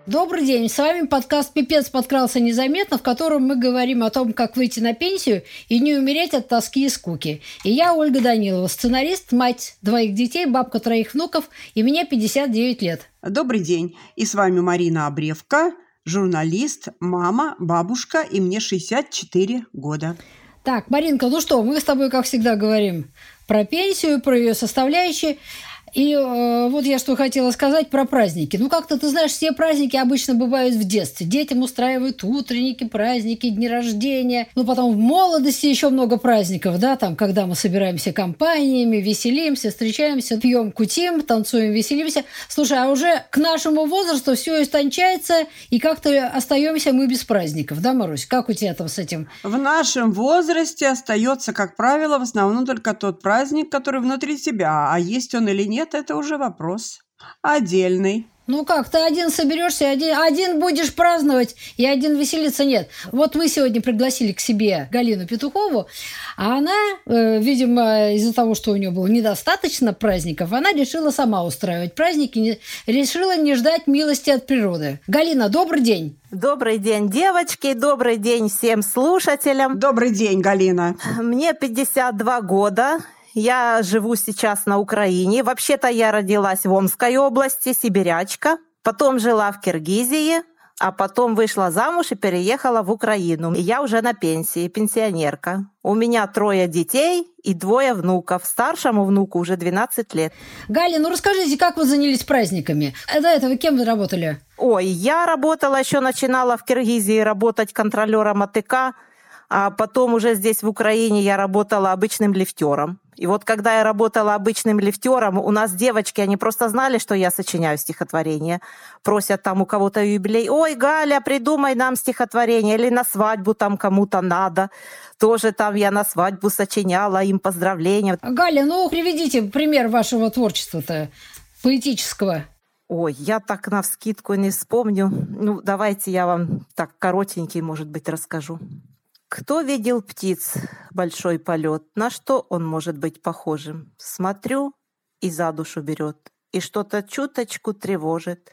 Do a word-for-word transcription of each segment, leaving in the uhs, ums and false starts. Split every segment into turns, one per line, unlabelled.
Добрый день, с вами подкаст «Пипец подкрался незаметно», в котором мы говорим о том, как выйти на пенсию и не умереть от тоски и скуки. И я Ольга Данилова, сценарист, мать двоих детей, бабка троих внуков, и мне пятьдесят девять лет.
Добрый день, и с вами Марина Обревка, журналист, мама, бабушка, и мне шестьдесят четыре года.
Так, Маринка, ну что, мы с тобой, как всегда, говорим про пенсию, про ее составляющие. И э, вот я что хотела сказать про праздники. Ну, как-то, ты знаешь, все праздники обычно бывают в детстве. Детям устраивают утренники, праздники, дни рождения. Ну, потом в молодости еще много праздников, да, там, когда мы собираемся компаниями, веселимся, встречаемся, пьем, кутим, танцуем, веселимся. Слушай, а уже к нашему возрасту все истончается, и как-то остаемся мы без праздников, да, Марусь? Как у тебя там с этим?
В нашем возрасте остается, как правило, в основном только тот праздник, который внутри тебя, а есть он или нет, это уже вопрос отдельный.
Ну как, ты один соберешься, один, один будешь праздновать, и один веселиться нет. Вот мы сегодня пригласили к себе Галину Петухову, а она, э, видимо, из-за того, что у нее было недостаточно праздников, она решила сама устраивать праздники, не, решила не ждать милости от природы. Галина, добрый день.
Добрый день, девочки, добрый день всем слушателям.
Добрый день, Галина.
Мне пятьдесят два года. Я живу сейчас на Украине. Вообще-то я родилась в Омской области, сибирячка. Потом жила в Киргизии, а потом вышла замуж и переехала в Украину. Я уже на пенсии, пенсионерка. У меня трое детей и двое внуков. Старшему внуку уже двенадцать лет.
Галя, ну расскажите, как вы занялись праздниками? До этого кем вы работали?
Ой, я работала, еще начинала в Киргизии работать контролером АТК, а потом уже здесь в Украине я работала обычным лифтером. И вот когда я работала обычным лифтером, у нас девочки, они просто знали, что я сочиняю стихотворение. Просят там у кого-то юбилей: ой, Галя, придумай нам стихотворение, или на свадьбу там кому-то надо. Тоже там я на свадьбу сочиняла им поздравления.
Галя, ну приведите пример вашего творчества-то, поэтического.
Ой, я так навскидку не вспомню. Ну, давайте я вам так коротенький, может быть, расскажу. Кто видел птиц большой полет? На что он может быть похожим? Смотрю, и за душу берет, и что-то чуточку тревожит.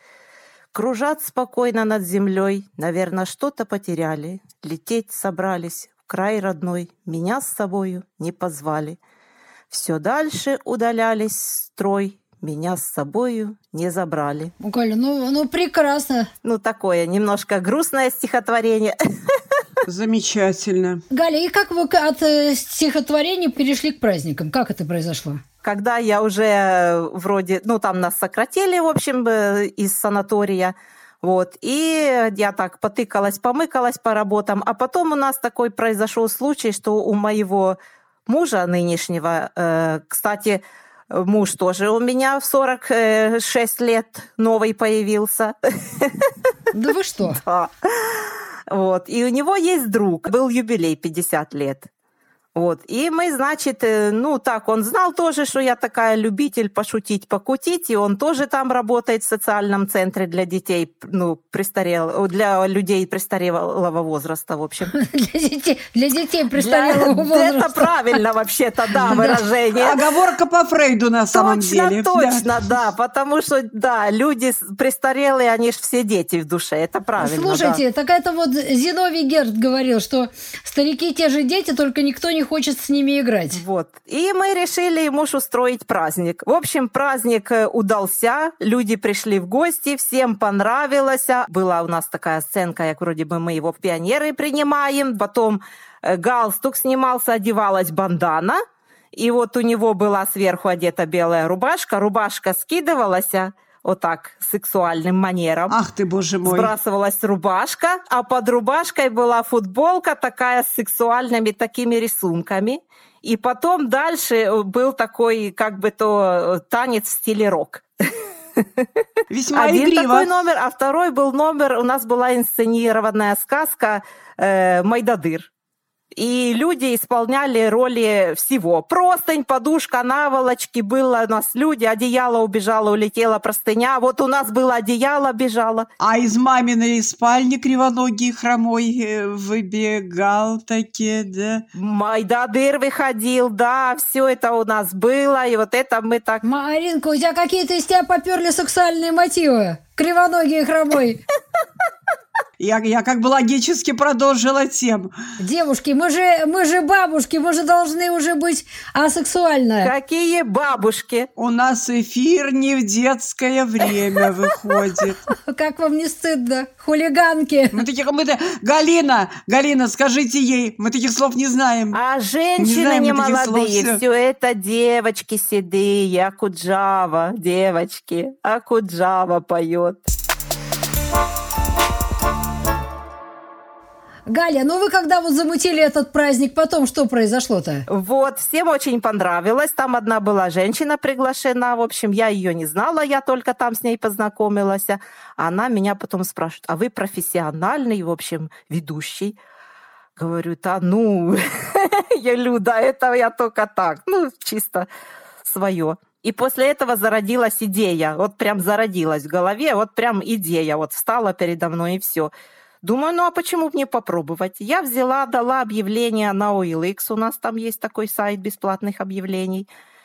Кружат спокойно над землей, наверное, что-то потеряли. Лететь собрались в край родной, меня с собою не позвали. Все дальше удалялись строй, меня с собою не забрали.
Ну, Галя, ну, ну прекрасно.
Ну, такое немножко грустное стихотворение.
Замечательно.
Галя, и как вы от э, стихотворений перешли к праздникам? Как это произошло?
Когда я уже вроде, ну, там нас сократили, в общем, из санатория, вот, и я так потыкалась, помыкалась по работам, а потом у нас такой произошел случай, что у моего мужа нынешнего, э, кстати, муж тоже у меня в сорок шесть лет новый появился.
Да вы что?
Да. Вот. И у него есть друг, был юбилей пятьдесят лет. Вот. И мы, значит, ну так, он знал тоже, что я такая любитель пошутить, покутить, и он тоже там работает в социальном центре для детей, ну, престарел, для людей престарелого возраста, в общем.
Для детей, для детей престарелого возраста.
Это правильно вообще-то, да, выражение.
Оговорка по Фрейду на самом деле.
Точно, точно, да, потому что, да, люди престарелые, они же все дети в душе, это правильно.
Слушайте, так это вот Зиновий Герд говорил, что старики те же дети, только никто не хочет с ними играть.
Вот. И мы решили ему устроить праздник. В общем, праздник удался, люди пришли в гости, всем понравилось. Была у нас такая сценка, как вроде бы мы его в пионеры принимаем. Потом галстук снимался, одевалась бандана. И вот у него была сверху одета белая рубашка. Рубашка скидывалась вот так, сексуальным манером.
Ах ты, боже мой.
Сбрасывалась рубашка, а под рубашкой была футболка такая с сексуальными такими рисунками. И потом дальше был такой, как бы то, танец в стиле рок.
Весьма
Один
игриво.
такой номер, а второй был номер, у нас была инсценированная сказка э, «Майдадыр». И люди исполняли роли всего. Простынь, подушка, наволочки. Было у нас люди. Одеяло убежало, улетела простыня. Вот у нас было одеяло, бежало.
А из маминой спальни кривоногий хромой выбегал таки, да?
Майдадыр выходил, да. Все это у нас было. И вот это мы так...
Маринка, у тебя какие-то из тебя поперли сексуальные мотивы? Кривоногий и хромой.
Я, я как бы логически продолжила тему.
Девушки, мы же, мы же бабушки, мы же должны уже быть асексуальны.
Какие бабушки?
У нас эфир не в детское время выходит.
Как вам не стыдно, хулиганки?
Мы таких, мы, Галина, Галина, скажите ей, мы таких слов не знаем.
А женщины
Не знаем
не
мы таких слов,
молодые,
всё.
все это девочки седые, Акуджава, девочки, Акуджава поет.
Галя, ну вы когда вот замутили этот праздник, потом что произошло-то?
Вот, всем очень понравилось. Там одна была женщина приглашена. В общем, я ее не знала, я только там с ней познакомилась. Она меня потом спрашивает, а вы профессиональный, в общем, ведущий? Говорю, да ну, я Люда, это я только так, ну, чисто свое. И после этого зародилась идея, вот прям зародилась в голове, вот прям идея, вот встала передо мной и все. Думаю, ну а почему бы не попробовать? Я взяла, дала объявление на о эл икс, у нас там есть такой сайт бесплатных объявлений.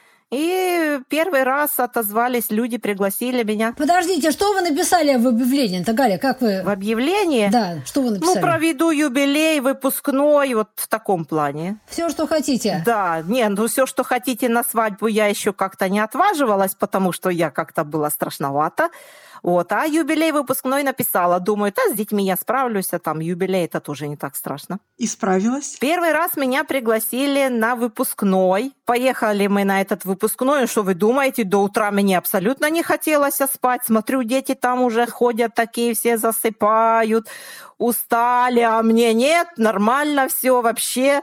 И первый раз отозвались люди, пригласили меня.
Подождите, что вы написали в объявлении-то, Галя, как вы...
В объявлении?
Да, что вы написали?
Ну, проведу юбилей выпускной, вот в таком плане.
Все, что хотите?
Да, не, ну все, что хотите на свадьбу, я еще как-то не отваживалась, потому что я как-то была страшновата. Вот, а юбилей выпускной написала. Думаю, да, с детьми я справлюсь, а там юбилей это тоже не так страшно.
И справилась?
Первый раз меня пригласили на выпускной. Поехали мы на этот выпускной. Ну, что вы думаете, до утра мне абсолютно не хотелось спать. Смотрю, дети там уже ходят такие, все засыпают, устали, а мне нет, нормально все вообще.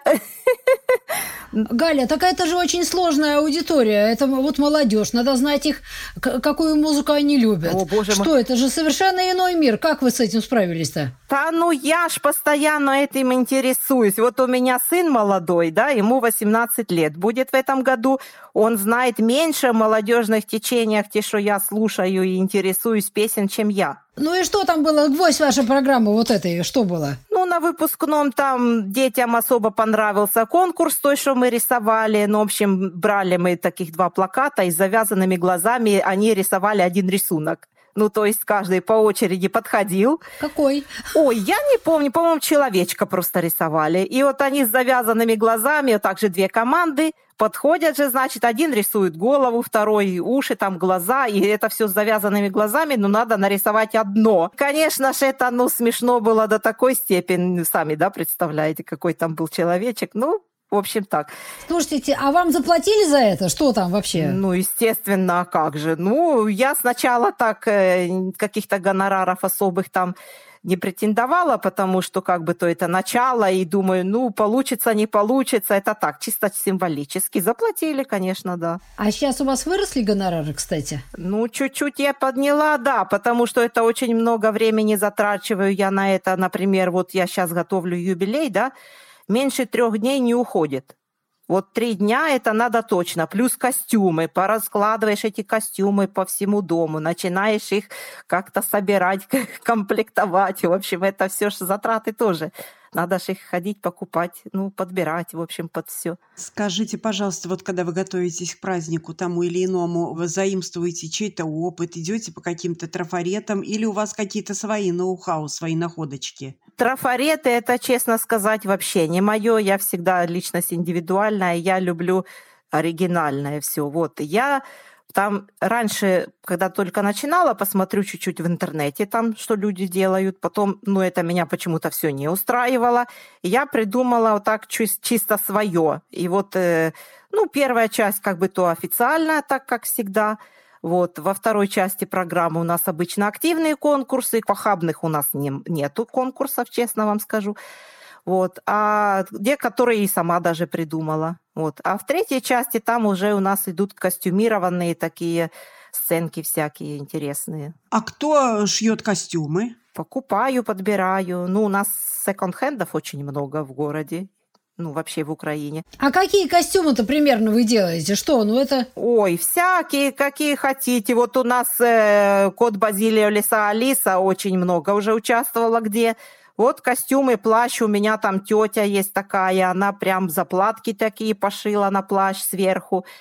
Галя, так это же очень сложная аудитория. Это вот молодежь. Надо знать их, к- какую музыку они любят.
О, боже мой.
Что, это же совершенно иной мир. Как вы с этим справились-то?
Да ну я ж постоянно этим интересуюсь. Вот у меня сын молодой, да, ему восемнадцать лет будет в этом году. Он знает меньше о молодежных течениях, те, что я слушаю и интересуюсь песен, чем я.
Ну и что там было? Гвоздь вашей программы вот этой, что было?
Ну, на выпускном там детям особо понравился конкурс, той, что мы рисовали. Ну, в общем, брали мы таких два плаката, и с завязанными глазами они рисовали один рисунок. Ну, то есть каждый по очереди подходил.
Какой?
Ой, я не помню, по-моему, человечка просто рисовали. И вот они с завязанными глазами, вот также две команды, подходят же, значит, один рисует голову, второй уши, там глаза, и это все с завязанными глазами, но надо нарисовать одно. Конечно же, это, ну, смешно было до такой степени, сами, да, представляете, какой там был человечек, ну, в общем, так.
Слушайте, а вам заплатили за это? Что там вообще?
Ну, естественно, а как же? Ну, я сначала так э, каких-то гонораров особых там не претендовала, потому что как бы то это начало, и думаю, ну, получится, не получится, это так, чисто символически. Заплатили, конечно, да.
А сейчас у вас выросли гонорары, кстати?
Ну, чуть-чуть я подняла, да, потому что это очень много времени затрачиваю я на это. Например, вот я сейчас готовлю юбилей, да, меньше трех дней не уходит. Вот три дня это надо точно. Плюс костюмы. Пораскладываешь эти костюмы по всему дому. Начинаешь их как-то собирать, комплектовать. В общем, это все же затраты тоже. Надо же их ходить, покупать, ну, подбирать, в общем, под все.
Скажите, пожалуйста, вот когда вы готовитесь к празднику тому или иному, вы заимствуете чей-то опыт, идете по каким-то трафаретам, или у вас какие-то свои ноу-хау, свои находочки?
Трафареты, это, честно сказать, вообще не мое. Я всегда личность индивидуальная, я люблю оригинальное все. Вот, я там раньше, когда только начинала, посмотрю чуть-чуть в интернете, там, что люди делают. Потом, ну, это меня почему-то все не устраивало. И я придумала вот так чис- чисто свое. И вот, э, ну, первая часть как бы то официальная, так как всегда. Вот. Во второй части программы у нас обычно активные конкурсы. Похабных у нас не, нету конкурсов, честно вам скажу. Вот. А где, которые и сама даже придумала. Вот. А в третьей части там уже у нас идут костюмированные такие сценки всякие интересные.
А кто шьет костюмы?
Покупаю, подбираю. Ну, у нас секонд-хендов очень много в городе. Ну, вообще в Украине.
А какие костюмы-то примерно вы делаете? Что, ну это...
Ой, всякие, какие хотите. Вот у нас э, кот Базилио, лиса Алиса очень много уже участвовала где. Вот костюмы, плащ, у меня там тетя есть такая, она прям заплатки такие пошила на плащ сверху.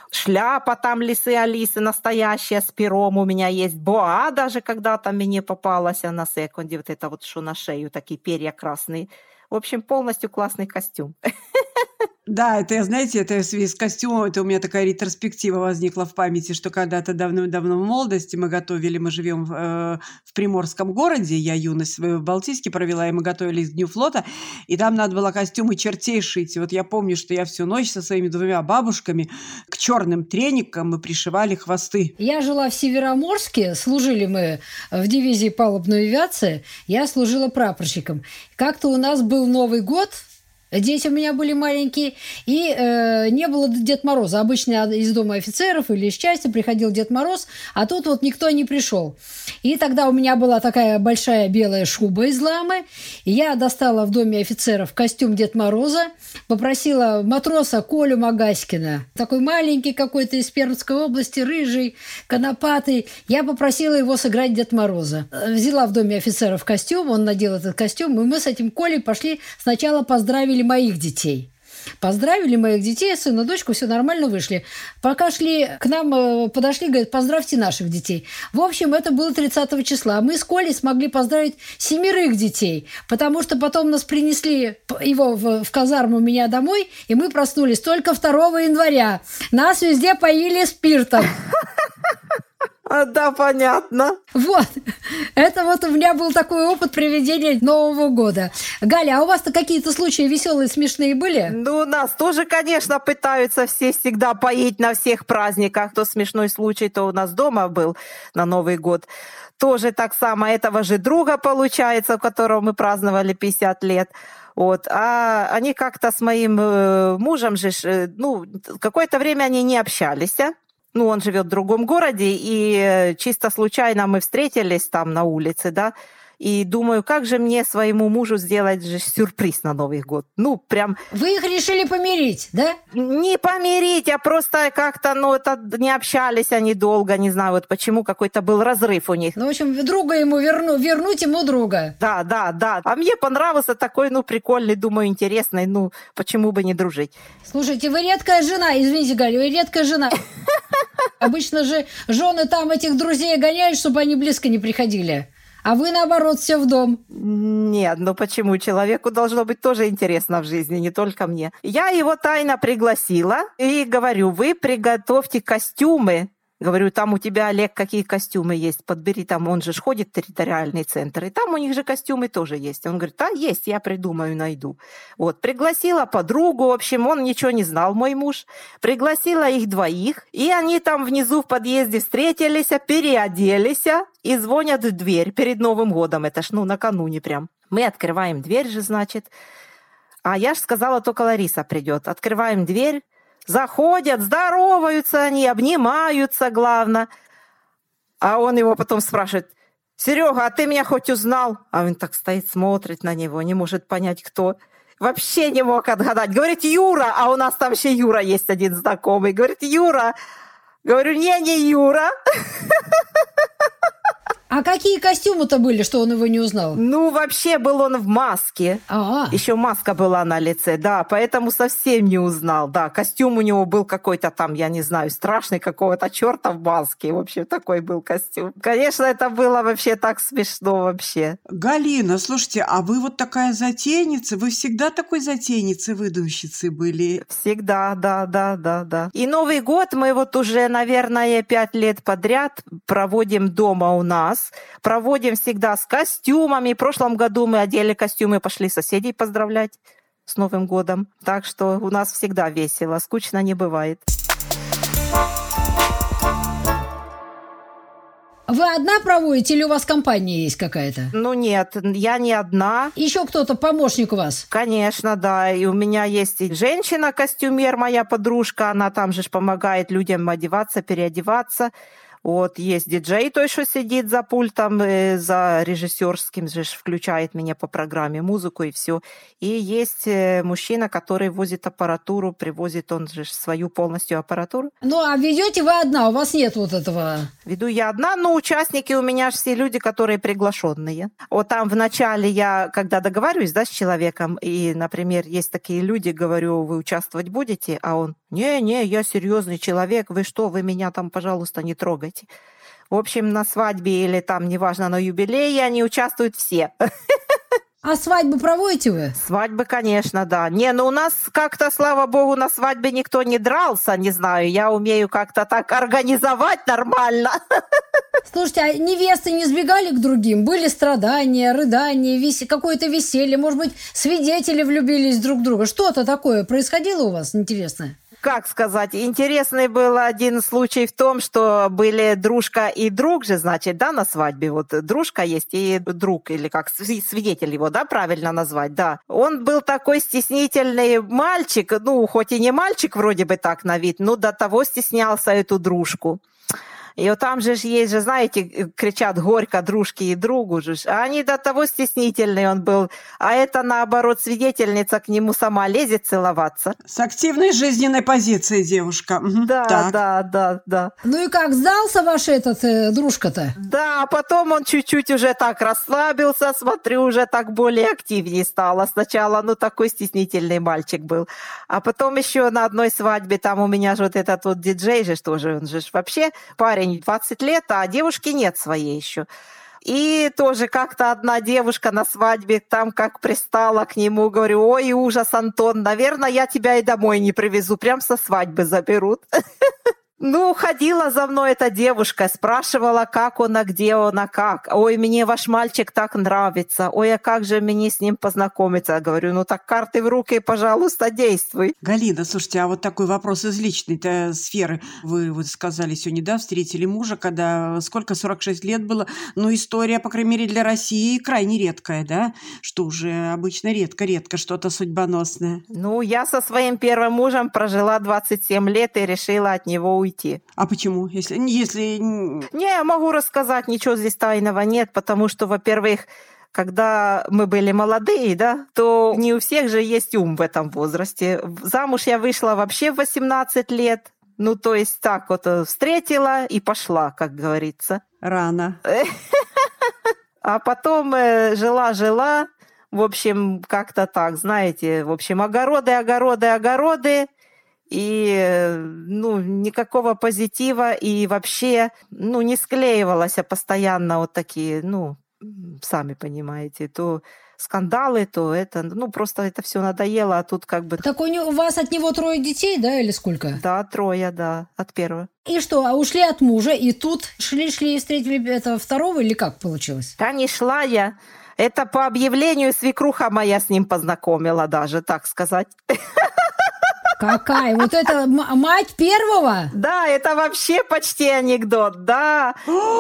Шляпа там лисы Алисы настоящая с пером у меня есть. Боа даже когда-то мне попалась на секунде. Вот это вот, что на шею, такие перья красные. В общем, полностью классный костюм.
Да, это, знаете, это в связи с костюмом, это у меня такая ретроспектива возникла в памяти, что когда-то давным-давно в молодости мы готовили, мы живем в, э, в приморском городе, я юность в Балтийске провела, и мы готовились к Дню флота, и там надо было костюмы чертей шить. И вот я помню, что я всю ночь со своими двумя бабушками к черным треникам мы пришивали хвосты.
Я жила в Североморске, служили мы в дивизии палубной авиации, я служила прапорщиком. Как-то у нас был Новый год, дети у меня были маленькие, и э, не было Дед Мороза. Обычно из дома офицеров или из части приходил Дед Мороз, а тут вот никто не пришел. И тогда у меня была такая большая белая шуба из ламы, и я достала в доме офицеров костюм Дед Мороза, попросила матроса Колю Магаськина, такой маленький какой-то из Пермской области, рыжий, конопатый. Я попросила его сыграть Дед Мороза. Взяла в доме офицеров костюм, он надел этот костюм, и мы с этим Колей пошли сначала поздравили моих детей. Поздравили моих детей, сына, дочку, все нормально, вышли. Пока шли к нам, подошли, говорят, поздравьте наших детей. В общем, это было тридцатого числа. Мы с Колей смогли поздравить семерых детей, потому что потом нас принесли его в, в казарму меня домой, и мы проснулись только второго января. Нас везде поили спиртом.
Да, понятно.
Вот. Это вот у меня был такой опыт проведения Нового года. Галя, а у вас-то какие-то случаи веселые, смешные были?
Ну, нас тоже, конечно, пытаются все всегда поить на всех праздниках. То смешной случай, то у нас дома был на Новый год. Тоже так само этого же друга, получается, у которого мы праздновали пятьдесят лет. Вот. А они как-то с моим э, мужем же, э, ну, какое-то время они не общались. Ну, он живет в другом городе, и чисто случайно мы встретились там на улице, да, и думаю, как же мне своему мужу сделать же сюрприз на Новый год. Ну, прям...
Вы их решили помирить, да?
Не помирить, а просто как-то, ну, это не общались они долго, не знаю, вот почему какой-то был разрыв у них.
Ну, в общем, друга ему верну, вернуть ему друга.
Да, да, да. А мне понравился такой, ну, прикольный, думаю, интересный, ну, почему бы не дружить.
Слушайте, вы редкая жена, извините, Галя, вы редкая жена. Обычно же жены там этих друзей гоняют, чтобы они близко не приходили. А вы, наоборот, все в дом.
Нет, ну почему? Человеку должно быть тоже интересно в жизни, не только мне. Я его тайно пригласила и говорю, вы приготовьте костюмы. Говорю, там у тебя, Олег, какие костюмы есть? Подбери, там он же ходит в территориальный центр, и там у них же костюмы тоже есть. Он говорит, да, есть, я придумаю, найду. Вот, пригласила подругу, в общем, он ничего не знал, мой муж. Пригласила их двоих, и они там внизу в подъезде встретились, переоделись и звонят в дверь перед Новым годом. Это ж, ну, накануне прям. Мы открываем дверь же, значит. А я ж сказала, только Лариса придет. Открываем дверь. Заходят, здороваются они, обнимаются, главное. А он его потом спрашивает, Серега, а ты меня хоть узнал? А он так стоит, смотрит на него, не может понять, кто. Вообще не мог отгадать. Говорит, Юра, а у нас там еще Юра есть один знакомый. Говорит, Юра. Говорю, не, не Юра.
А какие костюмы-то были, что он его не узнал?
Ну, вообще был он в маске.
А-а.
Еще маска была на лице, да, поэтому совсем не узнал. Да, костюм у него был какой-то там, я не знаю, страшный, какого-то черта в маске. В общем, такой был костюм. Конечно, это было вообще так смешно вообще.
Галина, слушайте, а вы вот такая затейница? Вы всегда такой затейницей, выдумщицей были?
Всегда, да, да, да, да. И Новый год мы вот уже, наверное, пять лет подряд проводим дома у нас. Проводим всегда с костюмами. В прошлом году мы одели костюмы, пошли соседей поздравлять с Новым годом. Так что у нас всегда весело, скучно не бывает.
Вы одна проводите или у вас компания есть какая-то?
Ну нет, я не одна.
Еще кто-то, помощник у вас?
Конечно, да. И у меня есть и женщина-костюмер, моя подружка. Она там же помогает людям одеваться, переодеваться. Вот есть диджей той, что сидит за пультом, э, за режиссерским, же ж включает меня по программе музыку и все. И есть э, мужчина, который возит аппаратуру, привозит он же ж свою полностью аппаратуру.
Ну, а ведете вы одна, у вас нет вот этого...
Веду я одна, но участники у меня же все люди, которые приглашенные. Вот там вначале я, когда договариваюсь, да, с человеком, и, например, есть такие люди, говорю, вы участвовать будете, а он, не-не, я серьезный человек, вы что, вы меня там, пожалуйста, не трогайте. В общем, на свадьбе или там, неважно, на юбилее они участвуют все.
А свадьбу проводите вы?
Свадьбы, конечно, да. Не, ну у нас как-то, слава богу, на свадьбе никто не дрался, не знаю. Я умею как-то так организовать нормально.
Слушайте, а невесты не сбегали к другим? Были страдания, рыдания, вес... какое-то веселье? Может быть, свидетели влюбились друг в друга? Что-то такое происходило у вас интересное?
Как сказать, интересный был один случай в том, что были дружка и друг же, значит, да, на свадьбе. Вот дружка есть и друг, или как свидетель его, да, правильно назвать, да. Он был такой стеснительный мальчик, ну, хоть и не мальчик вроде бы так на вид, но до того стеснялся эту дружку. И вот там же есть же, знаете, кричат горько дружке и другу же. А они до того стеснительные он был. А это, наоборот, свидетельница к нему сама лезет целоваться.
С активной жизненной позицией девушка. Угу.
Да,
Так.
да, да, да.
Ну и как, сдался ваш этот э, дружка-то?
Да, а потом он чуть-чуть уже так расслабился, смотрю, уже так более активнее стало. Сначала, ну, такой стеснительный мальчик был. А потом еще на одной свадьбе, там у меня же вот этот вот диджей же тоже, он же вообще парень, двадцать лет, а девушки нет своей еще. И тоже как-то одна девушка на свадьбе там как пристала к нему, говорю, ой, ужас, Антон, наверное, я тебя и домой не привезу, прям со свадьбы заберут. Ну, ходила за мной эта девушка, спрашивала, как он, а где он, а как. Ой, мне ваш мальчик так нравится. Ой, а как же мне с ним познакомиться? Я говорю, ну так карты в руки, пожалуйста, действуй.
Галина, слушайте, а вот такой вопрос из личной сферы. Вы вот сказали сегодня, да, встретили мужа, когда сколько, сорок шесть лет было. Ну, история, по крайней мере, для России крайне редкая, да? Что уже обычно редко-редко что-то судьбоносное.
Ну, я со своим первым мужем прожила двадцать семь лет и решила от него уйти. Уйти.
А почему? Если, если...
Не, я могу рассказать, ничего здесь тайного нет, потому что, во-первых, когда мы были молодые, да, то не у всех же есть ум в этом возрасте. Замуж я вышла вообще в восемнадцать лет, ну, то есть так вот встретила и пошла, как говорится.
Рано.
А потом жила-жила, в общем, как-то так, знаете, в общем, огороды, огороды, огороды, и, ну, никакого позитива, и вообще, ну, не склеивалось, а постоянно вот такие, ну, сами понимаете, то скандалы, то это, ну, просто это все надоело, а тут как бы...
Так у, него, у вас от него трое детей, да, или сколько?
Да, трое, да, от первого.
И что, а ушли от мужа, и тут шли-шли и встретили этого второго, или как получилось?
Да не шла я. Это по объявлению свекруха моя с ним познакомила даже, так сказать.
Какая? Вот это мать первого?
Да, это вообще почти анекдот, да.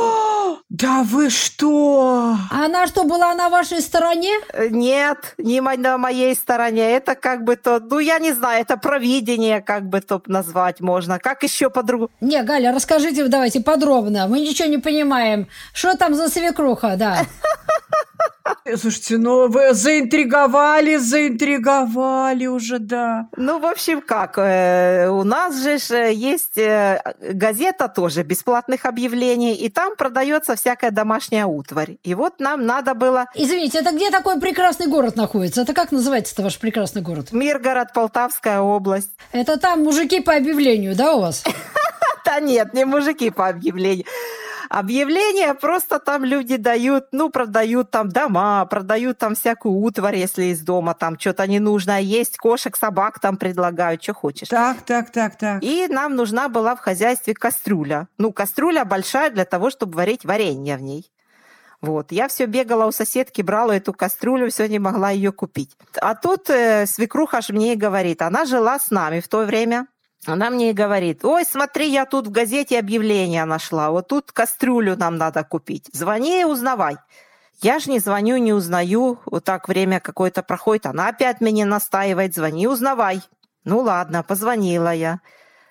Да вы что?
А она что, была на вашей стороне?
Нет, не на моей стороне. Это как бы то, ну я не знаю, это провидение, как бы то назвать можно. Как еще по-другому?
Не, Галя, расскажите давайте подробно. Мы ничего не понимаем. Что там за свекруха, да?
Слушайте, ну вы заинтриговали, заинтриговали уже, да.
Ну, в общем, как, э, у нас же есть э, газета тоже бесплатных объявлений, и там продается всякая домашняя утварь. И вот нам надо было...
Извините, это где такой прекрасный город находится? Это как называется-то ваш прекрасный город?
Миргород, Полтавская область.
Это там мужики по объявлению, да, у вас?
Да нет, не мужики по объявлению. Объявления просто там люди дают, ну, продают там дома, продают там всякую утварь, если из дома там что-то ненужное есть, кошек, собак там предлагают, что хочешь.
Так, так, так, так.
И нам нужна была в хозяйстве кастрюля. Ну, кастрюля большая для того, чтобы варить варенье в ней. Вот. Я все бегала у соседки, брала эту кастрюлю, все не могла ее купить. А тут э, свекруха ж мне и говорит, она жила с нами в то время. Она мне и говорит, ой, смотри, я тут в газете объявление нашла, вот тут кастрюлю нам надо купить. Звони и узнавай. Я ж не звоню, не узнаю, вот так время какое-то проходит, она опять меня настаивает, звони, узнавай. Ну ладно, позвонила я.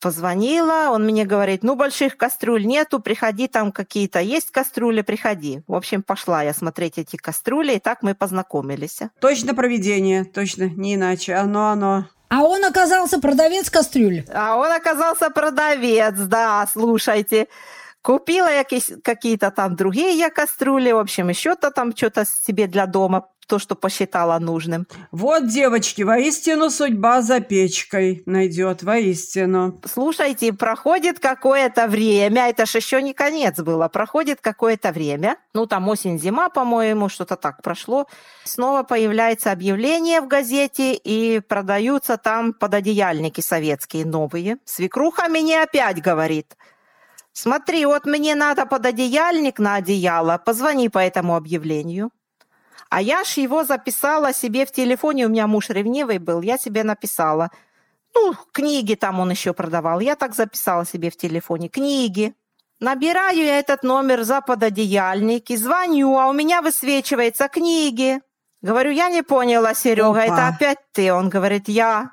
Позвонила, он мне говорит, ну, больших кастрюль нету, приходи, там какие-то есть кастрюли, приходи. В общем, пошла я смотреть эти кастрюли, и так мы познакомились.
Точно провидение, точно, не иначе. Оно, оно.
А он оказался продавец кастрюль.
А он оказался продавец, да, слушайте. Купила я какие-то там другие кастрюли, в общем, еще-то там что-то себе для дома, то, что посчитала нужным.
Вот, девочки, воистину судьба за печкой найдет, воистину.
Слушайте, проходит какое-то время, это ж еще не конец было, проходит какое-то время, ну там осень-зима, по-моему, что-то так прошло, снова появляется объявление в газете, и продаются там пододеяльники советские новые. Свекруха мне опять говорит: смотри, вот мне надо пододеяльник на одеяло, позвони по этому объявлению. А я ж его записала себе в телефоне, у меня муж ревнивый был, я себе написала. Ну, книги там он еще продавал, я так записала себе в телефоне, книги. Набираю я этот номер за пододеяльник и звоню, а у меня высвечивается книги. Говорю, я не поняла, Серега, это опять ты? Он говорит, я.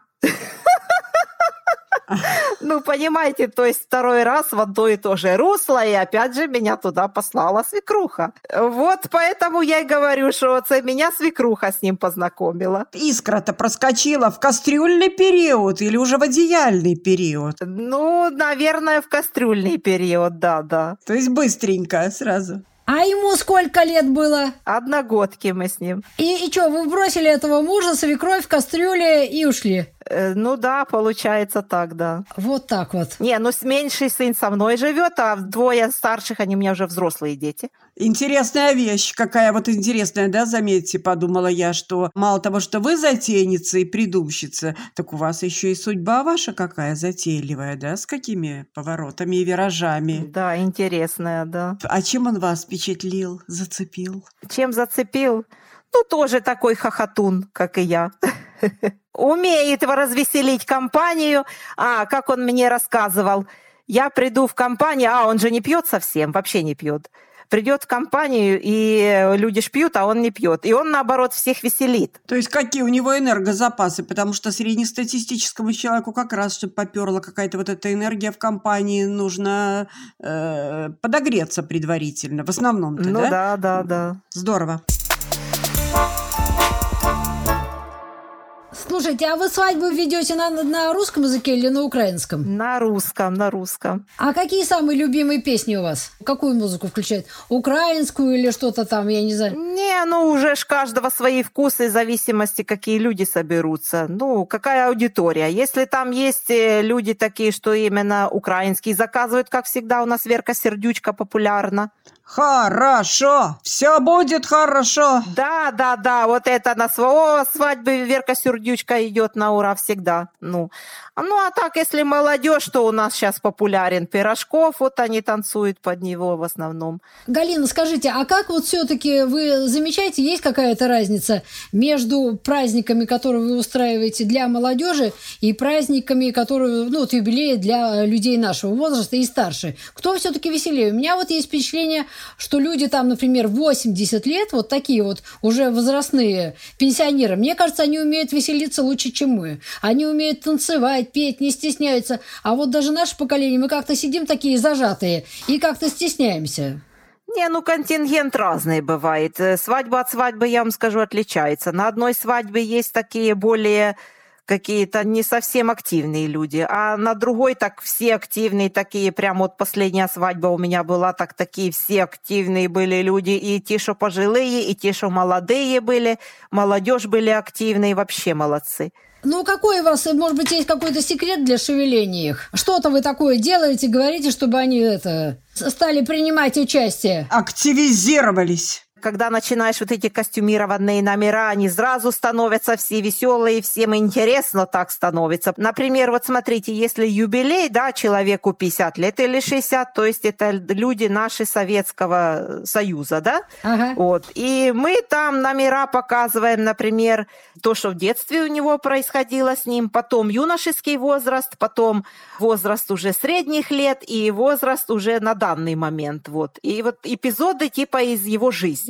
Ну, понимаете, то есть второй раз в одно и то же русло, и опять же меня туда послала свекруха. Вот поэтому я и говорю, что это меня свекруха с ним познакомила.
Искра-то проскочила в кастрюльный период или уже в одеяльный период?
Ну, наверное, в кастрюльный период, да-да.
То есть быстренько сразу.
А ему сколько лет было?
Одногодки мы с ним.
И, и что, вы бросили этого мужа, свекровь в кастрюле и ушли?
Э, ну да, получается так, да.
Вот так вот.
Не, ну меньший сын со мной живет, а двое старших, они у меня уже взрослые дети.
Интересная вещь, какая вот интересная, да, заметьте, подумала я, что мало того, что вы затейница и придумщица, так у вас еще и судьба ваша какая затейливая, да, с какими поворотами и виражами.
Да, интересная, да.
А чем он вас впечатлил, зацепил?
Чем зацепил? Ну, тоже такой хохотун, как и я. Умеет развеселить компанию. А, как он мне рассказывал, я приду в компанию, а он же не пьет совсем, вообще не пьет. Придет в компанию, и люди ж пьют, а он не пьет. И он, наоборот, всех веселит.
То есть какие у него энергозапасы? Потому что среднестатистическому человеку как раз, чтобы поперла какая-то вот эта энергия в компании, нужно э, подогреться предварительно, в основном-то,
ну,
да?
Ну да, да, да.
Здорово.
Слушайте, а вы свадьбу ведете на, на русском языке или на украинском?
На русском, на русском.
А какие самые любимые песни у вас? Какую музыку включают? Украинскую или что-то там, я не знаю?
Не, ну уже ж каждого свои вкусы, в зависимости, какие люди соберутся. Ну, какая аудитория. Если там есть люди такие, что именно украинские заказывают, как всегда, у нас Верка Сердючка популярна.
Хорошо, все будет хорошо.
Да, да, да, вот это на св- свадьбе Верка Сердючка идет на ура всегда. Ну, ну, а так, если молодежь, то у нас сейчас популярен Пирожков, вот они танцуют под него в основном.
Галина, скажите, а как вот все-таки вы замечаете, есть какая-то разница между праздниками, которые вы устраиваете для молодежи, и праздниками, которые, ну, вот юбилеи для людей нашего возраста и старше? Кто все-таки веселее? У меня вот есть впечатление, что люди там, например, восемьдесят лет, вот такие вот уже возрастные пенсионеры, мне кажется, они умеют веселиться лучше, чем мы. Они умеют танцевать, петь, не стесняются. А вот даже наше поколение, мы как-то сидим такие зажатые и как-то стесняемся.
Не, ну контингент разный бывает. Свадьба от свадьбы, я вам скажу, отличается. На одной свадьбе есть такие более какие-то не совсем активные люди, а на другой так все активные такие, прям вот последняя свадьба у меня была, так такие все активные были люди, и те, что пожилые, и те, что молодые были, молодежь были активные, вообще молодцы.
Ну, какой у вас, может быть, есть какой-то секрет для шевеления их? Что-то вы такое делаете, говорите, чтобы они это стали принимать участие?
Активизировались.
Когда начинаешь вот эти костюмированные номера, они сразу становятся все веселые, всем интересно так становится. Например, вот смотрите, если юбилей, да, человеку пятьдесят лет или шестьдесят, то есть это люди наши Советского Союза, да?
Ага.
Вот. И мы там номера показываем, например, то, что в детстве у него происходило с ним, потом юношеский возраст, потом возраст уже средних лет и возраст уже на данный момент. Вот. И вот эпизоды типа из его жизни.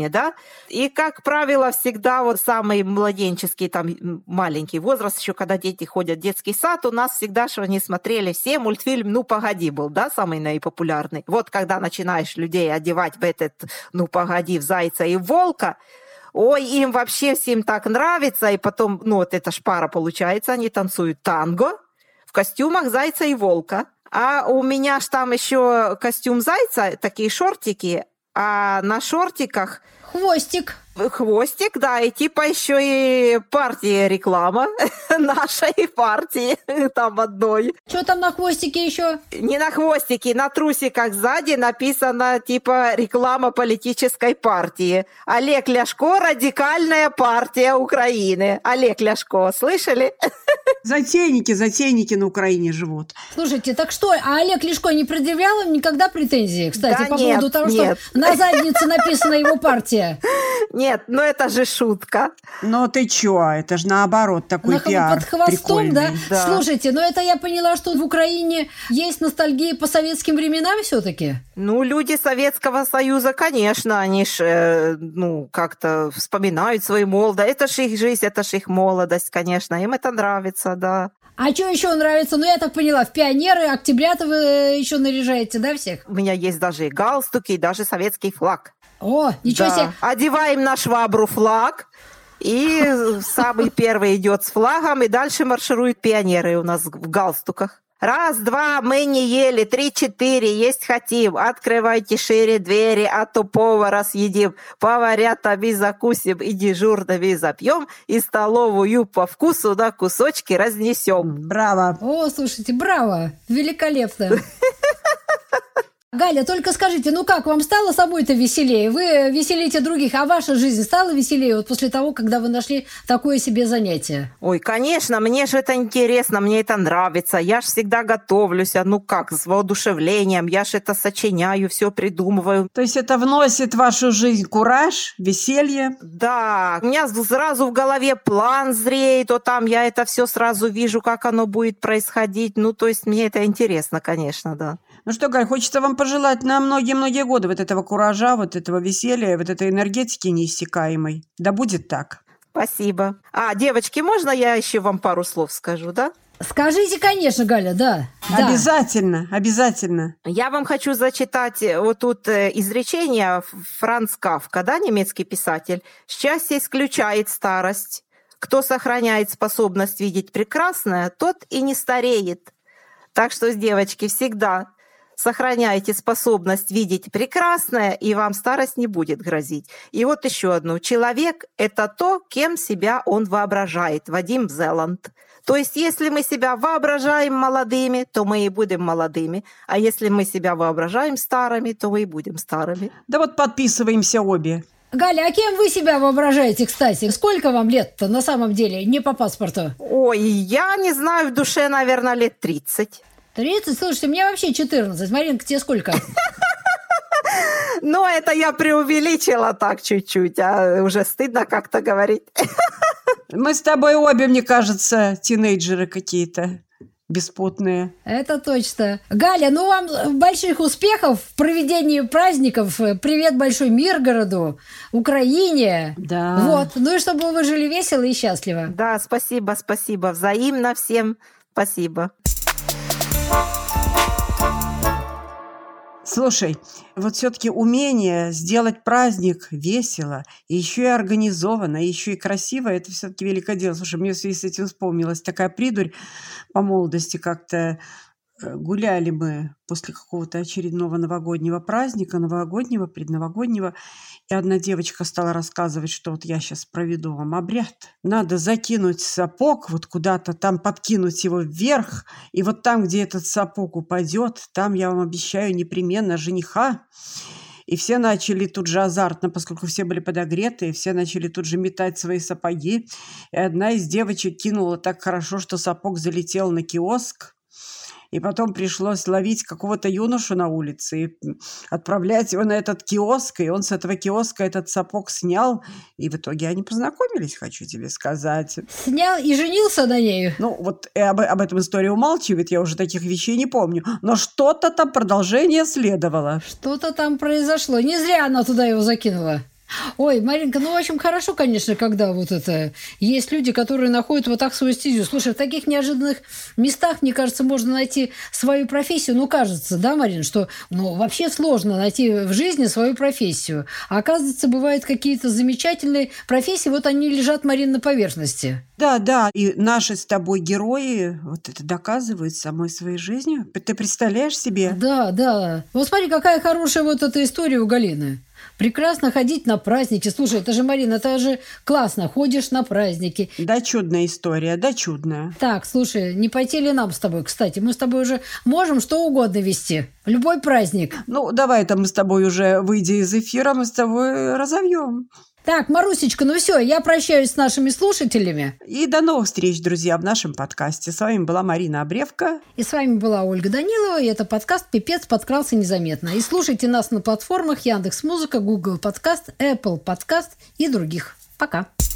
жизни, да? И, как правило, всегда вот самый младенческий, там, маленький возраст, еще когда дети ходят в детский сад, у нас всегда, что они смотрели все, мультфильм «Ну, погоди» был, да, самый наипопулярный. Вот когда начинаешь людей одевать в этот «Ну, погоди», в зайца и в волка, ой, им вообще всем так нравится, и потом, ну, вот эта ж пара получается, они танцуют танго в костюмах зайца и волка. А у меня ж там еще костюм зайца, такие шортики, а на шортиках...
Хвостик.
Хвостик, да, и типа еще и партия реклама нашей партии, там одной.
Что там на хвостике еще?
Не на хвостике, на трусиках сзади написано типа реклама политической партии. Олег Ляшко, радикальная партия Украины. Олег Ляшко, слышали?
Затейники, затейники на Украине живут.
Слушайте, так что, а Олег Ляшко не предъявлял им никогда претензии, кстати,
Да
по
нет,
поводу того,
нет.
что на заднице написана его партия?
Нет, ну это же шутка.
Но ты чё, это же наоборот такой
На-
пиар
под хвостом, да?
прикольный.
Да.
Слушайте, ну это я поняла, что в Украине есть ностальгия по советским временам все-таки.
Ну, люди Советского Союза, конечно, они ж, э, ну, как-то вспоминают свою молодость. Это ж их жизнь, это ж их молодость, конечно. Им это нравится, да.
А что еще нравится? Ну, я так поняла, в пионеры, октября-то вы еще наряжаете, да, всех?
У меня есть даже и галстуки, и даже советский флаг.
О, ничего
Да.
себе.
Одеваем на швабру флаг, и самый первый идет с флагом, и дальше маршируют пионеры у нас в галстуках. Раз, два, мы не ели, три, четыре, есть хотим. Открывайте шире двери, а то повара съедим. Поварятами закусим и дежурными запьем, и столовую по вкусу на кусочки разнесем.
Браво.
О, слушайте, браво, великолепно. Галя, только скажите, ну как, вам стало самой-то веселее? Вы веселите других, а ваша жизнь стала веселее вот после того, когда вы нашли такое себе занятие?
Ой, конечно, мне же это интересно, мне это нравится. Я ж всегда готовлюсь, а ну как, с воодушевлением. Я ж это сочиняю, все придумываю.
То есть это вносит в вашу жизнь кураж, веселье.
Да, у меня сразу в голове план зреет, то там я это все сразу вижу, как оно будет происходить. Ну, то есть мне это интересно, конечно, да.
Ну что, Галь, хочется вам пожелать на многие-многие годы вот этого куража, вот этого веселья, вот этой энергетики неиссякаемой. Да будет так.
Спасибо. А, девочки, можно я еще вам пару слов скажу, да?
Скажите, конечно, Галя, да. да.
Обязательно, обязательно.
Я вам хочу зачитать вот тут э, изречение Франц Кафка, да, немецкий писатель. «Счастье исключает старость. Кто сохраняет способность видеть прекрасное, тот и не стареет». Так что, девочки, всегда сохраняйте способность видеть прекрасное, и вам старость не будет грозить. И вот еще одно. Человек – это то, кем себя он воображает. Вадим Зеланд. То есть, если мы себя воображаем молодыми, то мы и будем молодыми. А если мы себя воображаем старыми, то мы и будем старыми.
Да вот подписываемся обе.
Галя, а кем вы себя воображаете, кстати? Сколько вам лет-то на самом деле, не по паспорту?
Ой, я не знаю, в душе, наверное, лет тридцать.
тридцать? Слушайте, мне вообще четырнадцать. Маринка, тебе сколько?
Ну, это я преувеличила так чуть-чуть, а уже стыдно как-то говорить.
Мы с тобой обе, мне кажется, тинейджеры какие-то беспутные.
Это точно. Галя, ну вам больших успехов в проведении праздников. Привет большой Миргороду, Украине.
Да.
Вот. Ну и чтобы вы жили весело и счастливо.
Да, спасибо, спасибо. Взаимно всем спасибо.
Слушай, вот все-таки умение сделать праздник весело, и еще и организованно, и еще и красиво, это все-таки великое дело. Слушай, мне в связи с этим вспомнилась такая придурь по молодости как-то. Гуляли мы после какого-то очередного новогоднего праздника, новогоднего, предновогоднего, и одна девочка стала рассказывать, что вот я сейчас проведу вам обряд. Надо закинуть сапог, вот куда-то там подкинуть его вверх, и вот там, где этот сапог упадет, там, я вам обещаю, непременно жениха. И все начали тут же азартно, поскольку все были подогреты, все начали тут же метать свои сапоги. И одна из девочек кинула так хорошо, что сапог залетел на киоск. И потом пришлось ловить какого-то юношу на улице и отправлять его на этот киоск. И он с этого киоска этот сапог снял. И в итоге они познакомились, хочу тебе сказать.
Снял и женился на ней.
Ну, вот об, об этом история умалчивает, я уже таких вещей не помню. Но что-то там продолжение следовало.
Что-то там произошло. Не зря она туда его закинула. Ой, Маринка, ну, в общем, хорошо, конечно, когда вот это... Есть люди, которые находят вот так свою стезю. Слушай, в таких неожиданных местах, мне кажется, можно найти свою профессию. Ну, кажется, да, Марин, что ну, вообще сложно найти в жизни свою профессию. А оказывается, бывают какие-то замечательные профессии, вот они лежат, Марин, на поверхности.
Да, да, и наши с тобой герои вот это доказывают самой своей жизнью. Ты представляешь себе?
Да, да. Вот смотри, какая хорошая вот эта история у Галины. Прекрасно ходить на праздники. Слушай, это же, Марина, это же классно. Ходишь на праздники.
Да, чудная история, да, чудная.
Так, слушай, не пойти ли нам с тобой? Кстати, мы с тобой уже можем что угодно вести. Любой праздник.
Ну, давай это мы с тобой уже, выйдя из эфира, мы с тобой разовьем.
Так, Марусечка, ну все, я прощаюсь с нашими слушателями.
И до новых встреч, друзья, в нашем подкасте. С вами была Марина Обревка.
И с вами была Ольга Данилова. И это подкаст «Пипец подкрался незаметно». И слушайте нас на платформах Яндекс.Музыка, Google Подкаст, Apple Подкаст и других. Пока.